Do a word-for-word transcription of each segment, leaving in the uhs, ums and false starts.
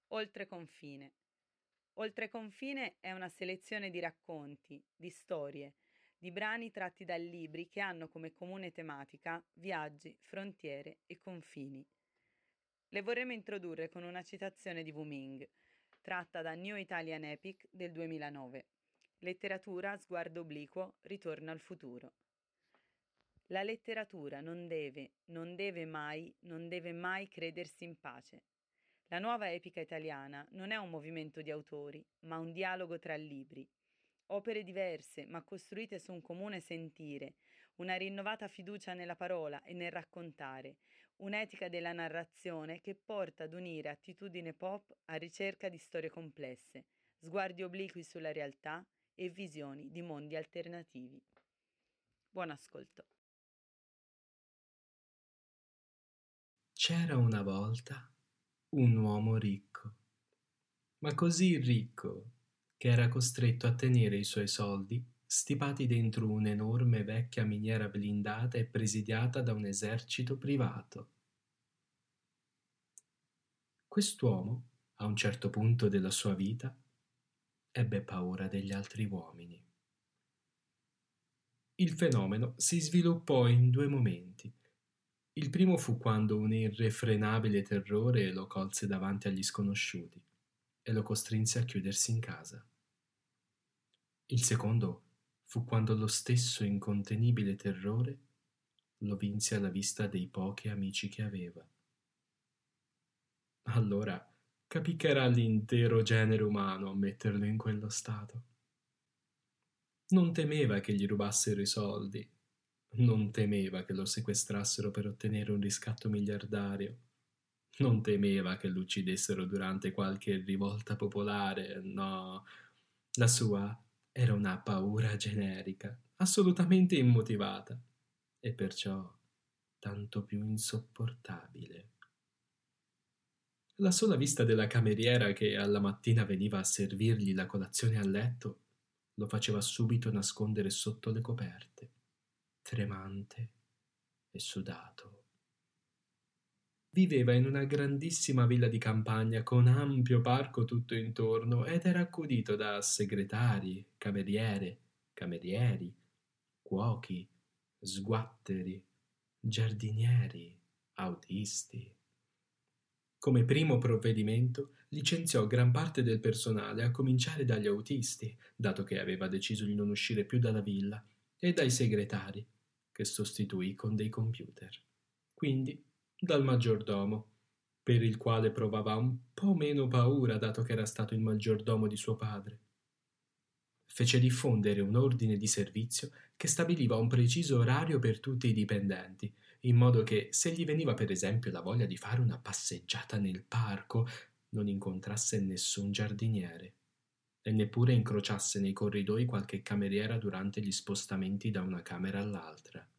Oltre confine. Oltre confine è una selezione di racconti, di storie, di brani tratti da libri che hanno come comune tematica viaggi, frontiere e confini. Le vorremmo introdurre con una citazione di Wu Ming, tratta da New Italian Epic del duemilanove. Letteratura, sguardo obliquo, ritorno al futuro. La letteratura non deve, non deve mai, non deve mai credersi in pace. La nuova epica italiana non è un movimento di autori, ma un dialogo tra libri. Opere diverse, ma costruite su un comune sentire, una rinnovata fiducia nella parola e nel raccontare, un'etica della narrazione che porta ad unire attitudine pop a ricerca di storie complesse, sguardi obliqui sulla realtà e visioni di mondi alternativi. Buon ascolto. C'era una volta un uomo ricco, ma così ricco che era costretto a tenere i suoi soldi stipati dentro un'enorme vecchia miniera blindata e presidiata da un esercito privato. Quest'uomo, a un certo punto della sua vita, ebbe paura degli altri uomini. Il fenomeno si sviluppò in due momenti. Il primo fu quando un irrefrenabile terrore lo colse davanti agli sconosciuti e lo costrinse a chiudersi in casa. Il secondo fu quando lo stesso incontenibile terrore lo vinse alla vista dei pochi amici che aveva. Allora capì che era l'intero genere umano a metterlo in quello stato. Non temeva che gli rubassero i soldi, non temeva che lo sequestrassero per ottenere un riscatto miliardario, non temeva che lo uccidessero durante qualche rivolta popolare, no. La sua era una paura generica, assolutamente immotivata, e perciò tanto più insopportabile. La sola vista della cameriera che alla mattina veniva a servirgli la colazione a letto lo faceva subito nascondere sotto le coperte, tremante e sudato. Viveva in una grandissima villa di campagna con ampio parco tutto intorno ed era accudito da segretari, cameriere, camerieri, cuochi, sguatteri, giardinieri, autisti. Come primo provvedimento licenziò gran parte del personale, a cominciare dagli autisti, dato che aveva deciso di non uscire più dalla villa, e dai segretari, che sostituì con dei computer. Quindi dal maggiordomo, per il quale provava un po' meno paura dato che era stato il maggiordomo di suo padre. Fece diffondere un ordine di servizio che stabiliva un preciso orario per tutti i dipendenti, in modo che se gli veniva per esempio la voglia di fare una passeggiata nel parco, non incontrasse nessun giardiniere e neppure incrociasse nei corridoi qualche cameriera durante gli spostamenti da una camera all'altra.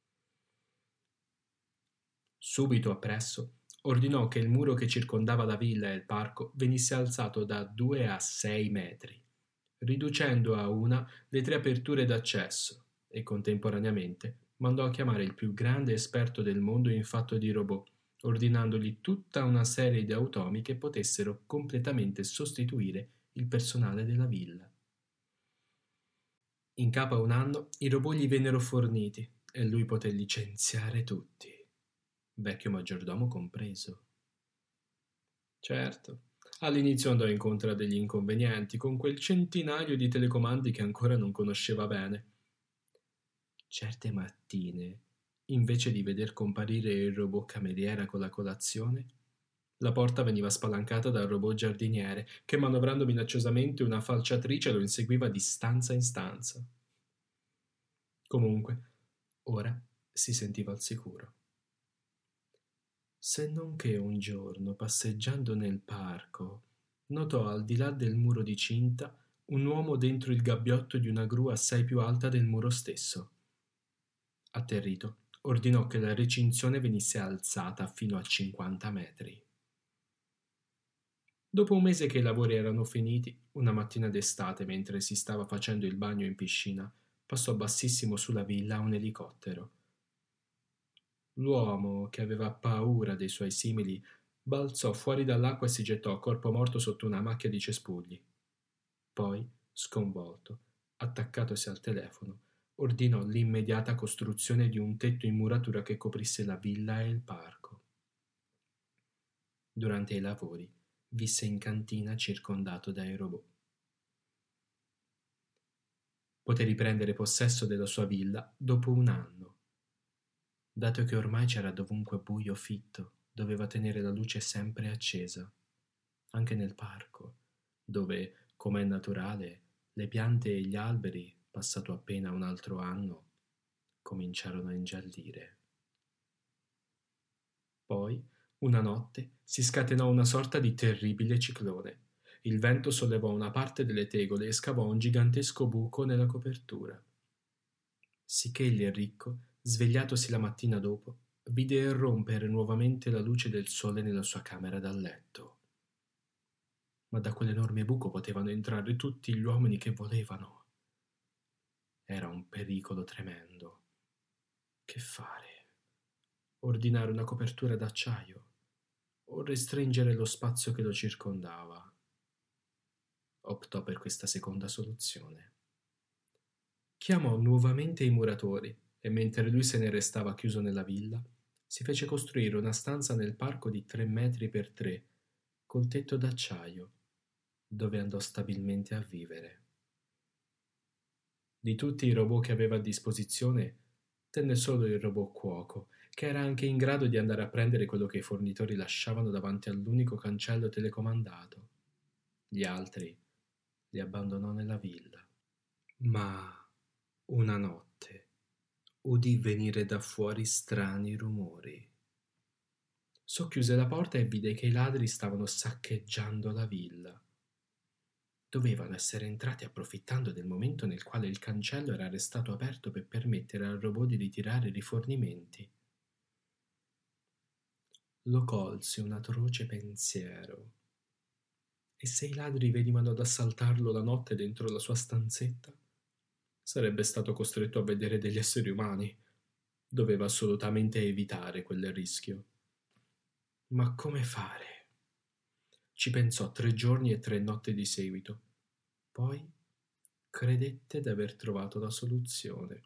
Subito appresso ordinò che il muro che circondava la villa e il parco venisse alzato da due a sei metri, riducendo a una le tre aperture d'accesso, e contemporaneamente mandò a chiamare il più grande esperto del mondo in fatto di robot, ordinandogli tutta una serie di automi che potessero completamente sostituire il personale della villa. In capo a un anno i robot gli vennero forniti e lui poté licenziare tutti, vecchio maggiordomo compreso. Certo, all'inizio andò incontro a degli inconvenienti con quel centinaio di telecomandi che ancora non conosceva bene. Certe mattine, invece di veder comparire il robot cameriera con la colazione, la porta veniva spalancata dal robot giardiniere che, manovrando minacciosamente una falciatrice, lo inseguiva di stanza in stanza. Comunque, ora si sentiva al sicuro. Se non che un giorno, passeggiando nel parco, notò al di là del muro di cinta un uomo dentro il gabbiotto di una gru assai più alta del muro stesso. Atterrito, ordinò che la recinzione venisse alzata fino a cinquanta metri. Dopo un mese che i lavori erano finiti, una mattina d'estate, mentre si stava facendo il bagno in piscina, passò bassissimo sulla villa un elicottero. L'uomo, che aveva paura dei suoi simili, balzò fuori dall'acqua e si gettò a corpo morto sotto una macchia di cespugli. Poi, sconvolto, attaccatosi al telefono, ordinò l'immediata costruzione di un tetto in muratura che coprisse la villa e il parco. Durante i lavori visse in cantina circondato dai robot. Poté riprendere possesso della sua villa dopo un anno. Dato che ormai c'era dovunque buio fitto, doveva tenere la luce sempre accesa, anche nel parco, dove, come è naturale, le piante e gli alberi, passato appena un altro anno, cominciarono a ingiallire. Poi, una notte, si scatenò una sorta di terribile ciclone. Il vento sollevò una parte delle tegole e scavò un gigantesco buco nella copertura. Sicché il ricco, svegliatosi la mattina dopo, vide irrompere nuovamente la luce del sole nella sua camera da letto. Ma da quell'enorme buco potevano entrare tutti gli uomini che volevano. Era un pericolo tremendo. Che fare? Ordinare una copertura d'acciaio o restringere lo spazio che lo circondava? Optò per questa seconda soluzione. Chiamò nuovamente i muratori e mentre lui se ne restava chiuso nella villa, si fece costruire una stanza nel parco di tre metri per tre, col tetto d'acciaio, dove andò stabilmente a vivere. Di tutti i robot che aveva a disposizione, tenne solo il robot cuoco, che era anche in grado di andare a prendere quello che i fornitori lasciavano davanti all'unico cancello telecomandato. Gli altri li abbandonò nella villa. Ma una notte udì venire da fuori strani rumori. Socchiuse la porta e vide che i ladri stavano saccheggiando la villa. Dovevano essere entrati approfittando del momento nel quale il cancello era restato aperto per permettere al robot di ritirare i rifornimenti. Lo colse un atroce pensiero. E se i ladri venivano ad assaltarlo la notte dentro la sua stanzetta? Sarebbe stato costretto a vedere degli esseri umani. Doveva assolutamente evitare quel rischio. Ma come fare? Ci pensò tre giorni e tre notti di seguito. Poi credette d'aver trovato la soluzione.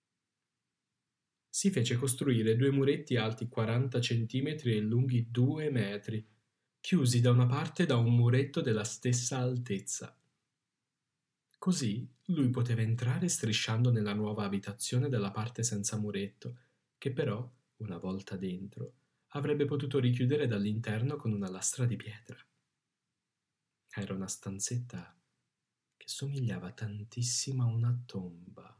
Si fece costruire due muretti alti quaranta centimetri e lunghi due metri, chiusi da una parte da un muretto della stessa altezza. Così lui poteva entrare strisciando nella nuova abitazione dalla parte senza muretto, che però, una volta dentro, avrebbe potuto richiudere dall'interno con una lastra di pietra. Era una stanzetta che somigliava tantissimo a una tomba.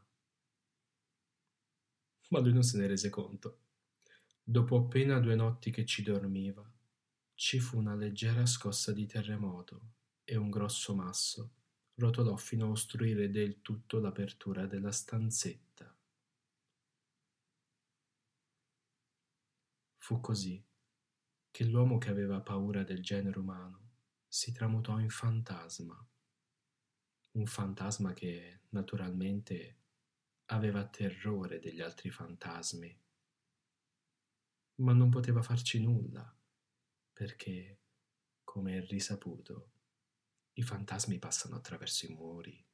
Ma lui non se ne rese conto. Dopo appena due notti che ci dormiva, ci fu una leggera scossa di terremoto e un grosso masso rotolò fino a ostruire del tutto l'apertura della stanzetta. Fu così che l'uomo che aveva paura del genere umano si tramutò in fantasma. Un fantasma che, naturalmente, aveva terrore degli altri fantasmi. Ma non poteva farci nulla, perché, come è risaputo, i fantasmi passano attraverso i muri.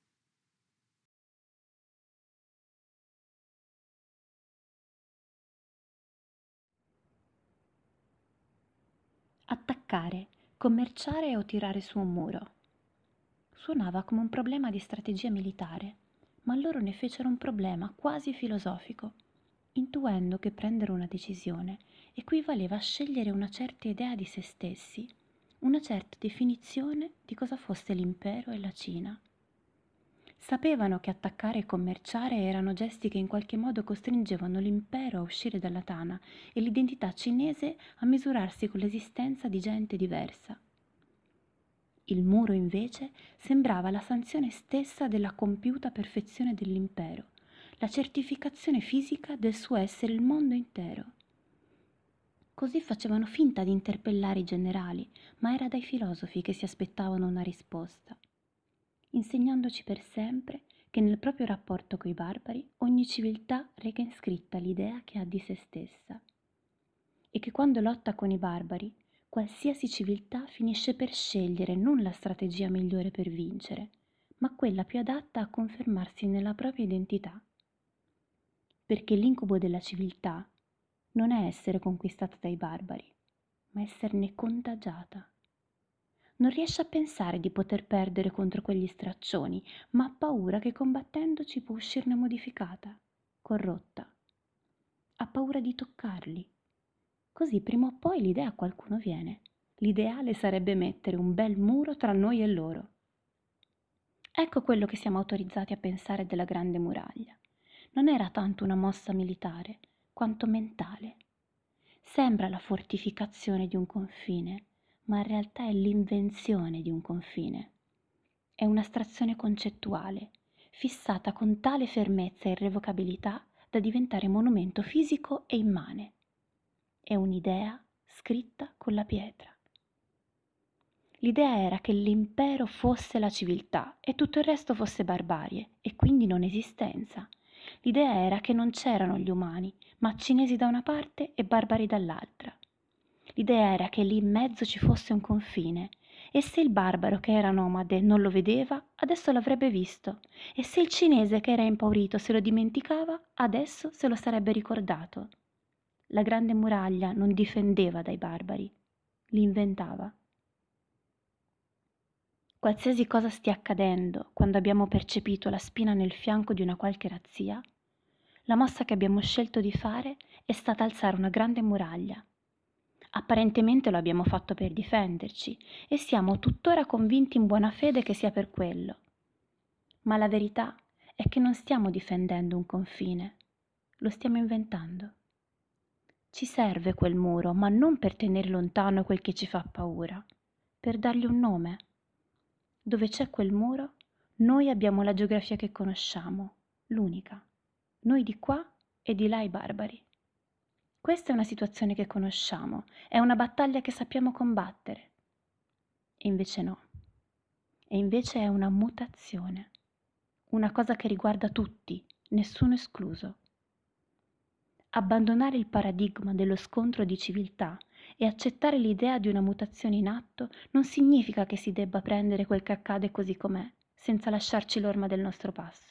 Attaccare, commerciare o tirare su un muro. Suonava come un problema di strategia militare, ma loro ne fecero un problema quasi filosofico, intuendo che prendere una decisione equivaleva a scegliere una certa idea di se stessi, una certa definizione di cosa fosse l'impero e la Cina. Sapevano che attaccare e commerciare erano gesti che in qualche modo costringevano l'impero a uscire dalla tana e l'identità cinese a misurarsi con l'esistenza di gente diversa. Il muro, invece, sembrava la sanzione stessa della compiuta perfezione dell'impero, la certificazione fisica del suo essere il mondo intero. Così facevano finta di interpellare i generali, ma era dai filosofi che si aspettavano una risposta, insegnandoci per sempre che nel proprio rapporto coi barbari ogni civiltà reca inscritta l'idea che ha di se stessa e che quando lotta con i barbari, qualsiasi civiltà finisce per scegliere non la strategia migliore per vincere, ma quella più adatta a confermarsi nella propria identità. Perché l'incubo della civiltà non è essere conquistata dai barbari, ma esserne contagiata. Non riesce a pensare di poter perdere contro quegli straccioni, ma ha paura che combattendoci può uscirne modificata, corrotta. Ha paura di toccarli. Così prima o poi l'idea a qualcuno viene. L'ideale sarebbe mettere un bel muro tra noi e loro. Ecco quello che siamo autorizzati a pensare della Grande Muraglia. Non era tanto una mossa militare, quanto mentale. Sembra la fortificazione di un confine, ma in realtà è l'invenzione di un confine. È un'astrazione concettuale, fissata con tale fermezza e irrevocabilità da diventare monumento fisico e immane. È un'idea scritta con la pietra. L'idea era che l'impero fosse la civiltà e tutto il resto fosse barbarie e quindi non esistenza. L'idea era che non c'erano gli umani, ma cinesi da una parte e barbari dall'altra. L'idea era che lì in mezzo ci fosse un confine e se il barbaro che era nomade non lo vedeva, adesso l'avrebbe visto e se il cinese che era impaurito se lo dimenticava, adesso se lo sarebbe ricordato. La Grande Muraglia non difendeva dai barbari, li inventava. Qualsiasi cosa stia accadendo quando abbiamo percepito la spina nel fianco di una qualche razzia, la mossa che abbiamo scelto di fare è stata alzare una grande muraglia. Apparentemente lo abbiamo fatto per difenderci e siamo tuttora convinti in buona fede che sia per quello. Ma la verità è che non stiamo difendendo un confine, lo stiamo inventando. Ci serve quel muro, ma non per tenere lontano quel che ci fa paura, per dargli un nome. Dove c'è quel muro, noi abbiamo la geografia che conosciamo, l'unica. Noi di qua e di là i barbari. Questa è una situazione che conosciamo, è una battaglia che sappiamo combattere. E invece no. E invece è una mutazione, una cosa che riguarda tutti, nessuno escluso. Abbandonare il paradigma dello scontro di civiltà e accettare l'idea di una mutazione in atto non significa che si debba prendere quel che accade così com'è, senza lasciarci l'orma del nostro passo.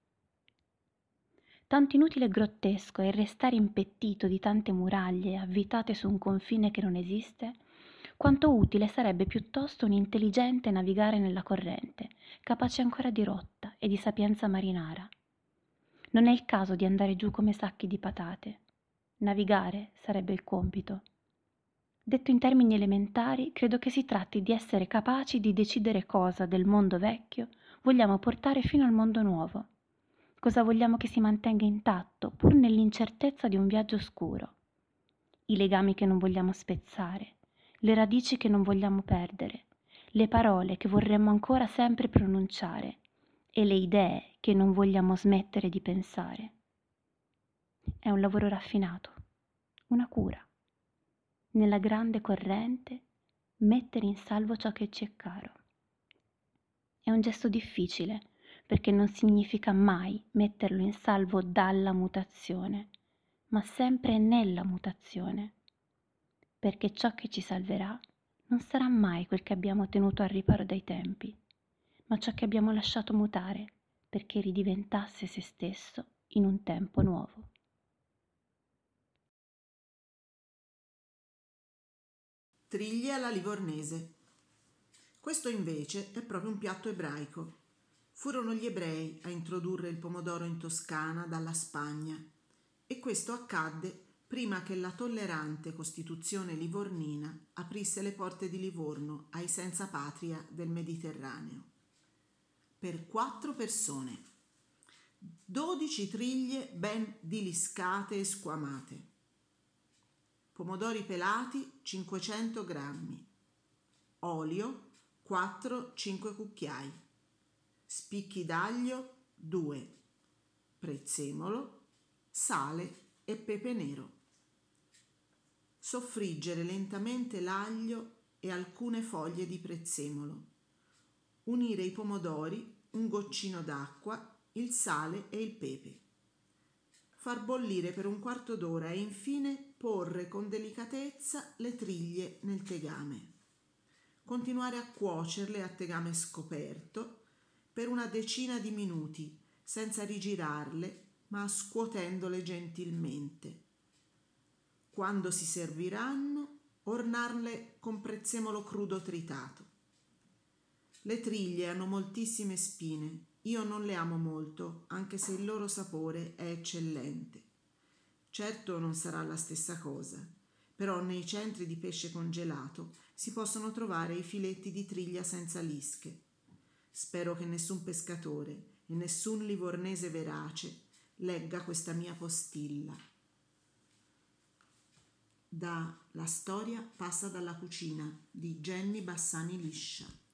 Tanto inutile e grottesco è il restare impettito di tante muraglie avvitate su un confine che non esiste, quanto utile sarebbe piuttosto un intelligente navigare nella corrente, capace ancora di rotta e di sapienza marinara. Non è il caso di andare giù come sacchi di patate. Navigare sarebbe il compito. Detto in termini elementari, credo che si tratti di essere capaci di decidere cosa del mondo vecchio vogliamo portare fino al mondo nuovo. Cosa vogliamo che si mantenga intatto, pur nell'incertezza di un viaggio oscuro. I legami che non vogliamo spezzare, le radici che non vogliamo perdere, le parole che vorremmo ancora sempre pronunciare e le idee che non vogliamo smettere di pensare. È un lavoro raffinato, una cura. Nella grande corrente mettere in salvo ciò che ci è caro. È un gesto difficile, perché non significa mai metterlo in salvo dalla mutazione, ma sempre nella mutazione, perché ciò che ci salverà non sarà mai quel che abbiamo tenuto al riparo dai tempi, ma ciò che abbiamo lasciato mutare perché ridiventasse se stesso in un tempo nuovo. Triglie alla livornese. Questo invece è proprio un piatto ebraico. Furono gli ebrei a introdurre il pomodoro in Toscana dalla Spagna e questo accadde prima che la tollerante Costituzione livornina aprisse le porte di Livorno ai senza patria del Mediterraneo. Per quattro persone, dodici triglie ben diliscate e squamate, pomodori pelati cinquecento grammi, olio quattro cinque cucchiai, spicchi d'aglio due, prezzemolo, sale e pepe nero. Soffriggere lentamente l'aglio e alcune foglie di prezzemolo. Unire i pomodori, un goccino d'acqua, il sale e il pepe. Far bollire per un quarto d'ora e infine porre con delicatezza le triglie nel tegame. Continuare a cuocerle a tegame scoperto per una decina di minuti, senza rigirarle, ma scuotendole gentilmente. Quando si serviranno, ornarle con prezzemolo crudo tritato. Le triglie hanno moltissime spine. Io non le amo molto, anche se il loro sapore è eccellente. Certo non sarà la stessa cosa, però nei centri di pesce congelato si possono trovare i filetti di triglia senza lische. Spero che nessun pescatore e nessun livornese verace legga questa mia postilla. Da La storia passa dalla cucina di Jenny Bassani Liscia.